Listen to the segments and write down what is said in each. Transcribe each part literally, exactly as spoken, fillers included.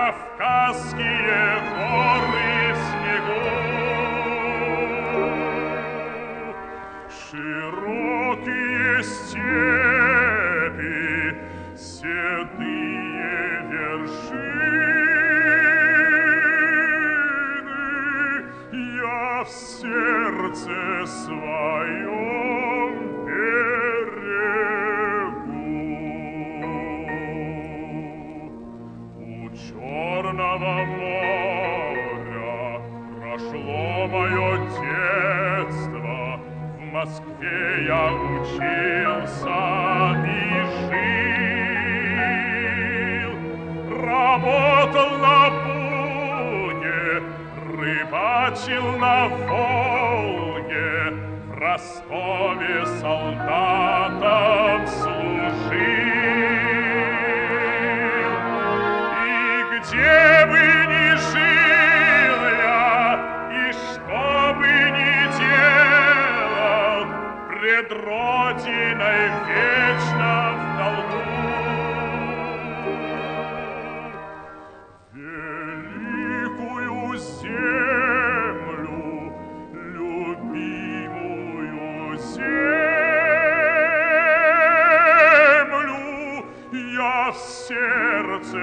Кавказские горы в снегу, широкие степи, седые вершины, я в сердце своем берегу. У Черного моря прошло мое детство, в Москве я учился и жил, работал на Буге, рыбачил на Волге, в Ростове солдатом служил. И где бы ни жил я, и что бы ни делал, пред Родиной вечно в долгу. Великую землю, любимую землю, я в сердце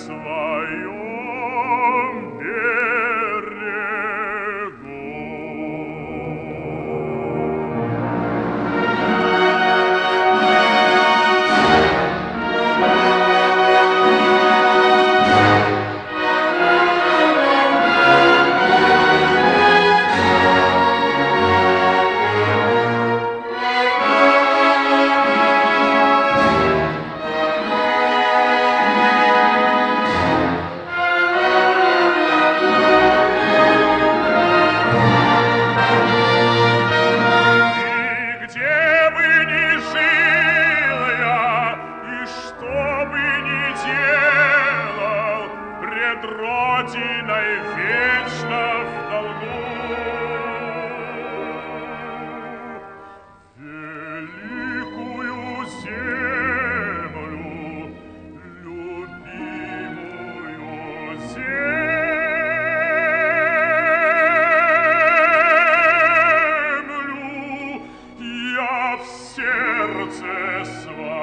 своем берегу. Родиной вечно в долгу. Великую землю, любимую землю, я в сердце своем